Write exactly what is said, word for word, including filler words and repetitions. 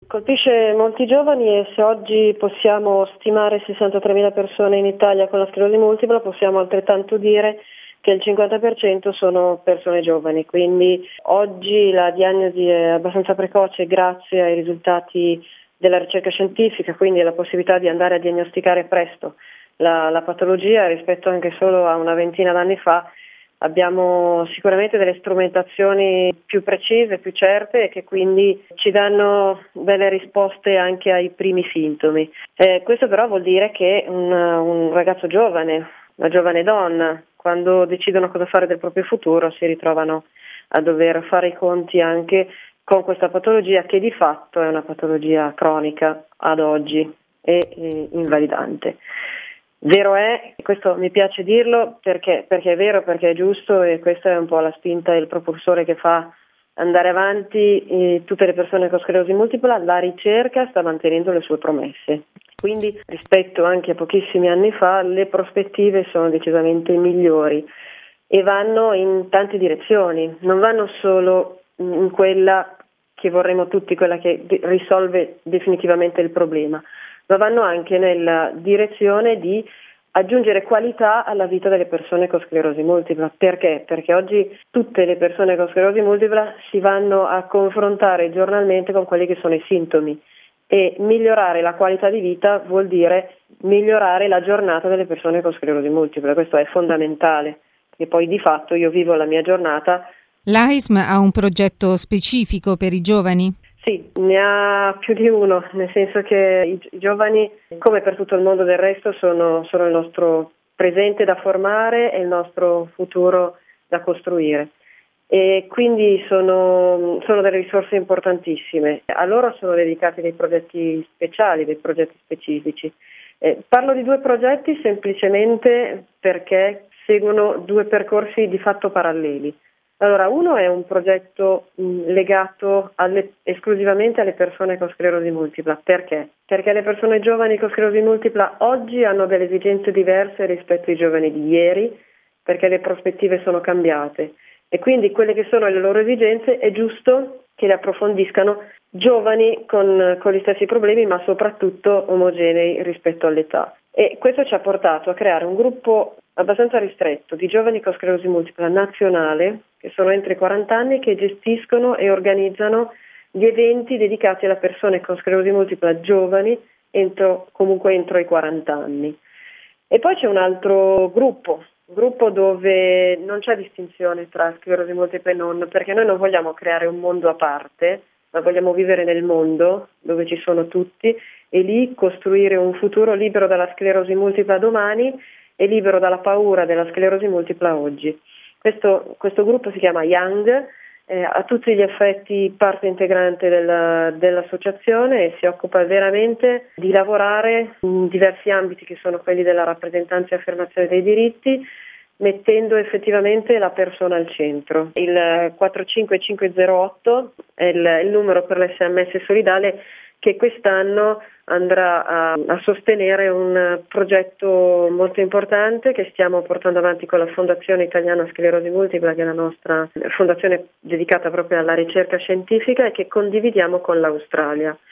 Colpisce molti giovani e se oggi possiamo stimare sessantatremila persone in Italia con la sclerosi multipla, possiamo altrettanto dire che il cinquanta per cento sono persone giovani, quindi oggi la diagnosi è abbastanza precoce grazie ai risultati della ricerca scientifica, quindi alla possibilità di andare a diagnosticare presto la, la patologia rispetto anche solo a una ventina d'anni fa. Abbiamo sicuramente delle strumentazioni più precise, più certe e che quindi ci danno delle risposte anche ai primi sintomi. Eh, questo però vuol dire che un, un ragazzo giovane, una giovane donna, quando decidono cosa fare del proprio futuro, si ritrovano a dover fare i conti anche con questa patologia che di fatto è una patologia cronica ad oggi e eh, invalidante. Vero è, questo mi piace dirlo perché, perché è vero, perché è giusto e questa è un po' la spinta e il propulsore che fa andare avanti eh, tutte le persone con sclerosi multipla. La ricerca sta mantenendo le sue promesse, quindi rispetto anche a pochissimi anni fa le prospettive sono decisamente migliori e vanno in tante direzioni, non vanno solo in quella che vorremmo tutti, quella che risolve definitivamente il problema, ma vanno anche nella direzione di aggiungere qualità alla vita delle persone con sclerosi multipla. Perché? Perché oggi tutte le persone con sclerosi multipla si vanno a confrontare giornalmente con quelli che sono i sintomi e migliorare la qualità di vita vuol dire migliorare la giornata delle persone con sclerosi multipla. Questo è fondamentale, e poi di fatto io vivo la mia giornata. L'A I S M ha un progetto specifico per i giovani? Sì, ne ha più di uno, nel senso che i, i giovani, come per tutto il mondo del resto, sono, sono il nostro presente da formare e il nostro futuro da costruire. E quindi sono, sono delle risorse importantissime. A loro sono dedicati dei progetti speciali, dei progetti specifici. Eh, parlo di due progetti semplicemente perché seguono due percorsi di fatto paralleli. Allora, uno è un progetto mh, legato alle, esclusivamente alle persone con sclerosi multipla. Perché? Perché le persone giovani con sclerosi multipla oggi hanno delle esigenze diverse rispetto ai giovani di ieri, perché le prospettive sono cambiate e quindi quelle che sono le loro esigenze è giusto che le approfondiscano giovani con, con gli stessi problemi, ma soprattutto omogenei rispetto all'età. E questo ci ha portato a creare un gruppo abbastanza ristretto di giovani con sclerosi multipla nazionale, che sono entro i quaranta anni, che gestiscono e organizzano gli eventi dedicati alle persone con sclerosi multipla giovani, entro, comunque entro i quaranta anni. E poi c'è un altro gruppo, un gruppo dove non c'è distinzione tra sclerosi multipla e non, perché noi non vogliamo creare un mondo a parte, ma vogliamo vivere nel mondo dove ci sono tutti e lì costruire un futuro libero dalla sclerosi multipla domani e libero dalla paura della sclerosi multipla oggi. Questo, questo gruppo si chiama Young, eh, a tutti gli effetti parte integrante della, dell'associazione e si occupa veramente di lavorare in diversi ambiti che sono quelli della rappresentanza e affermazione dei diritti, mettendo effettivamente la persona al centro. Il quattro cinque cinque zero otto è il, il numero per l'esse emme esse solidale che quest'anno andrà a, a sostenere un progetto molto importante che stiamo portando avanti con la Fondazione Italiana Sclerosi Multipla, che è la nostra fondazione dedicata proprio alla ricerca scientifica e che condividiamo con l'Australia.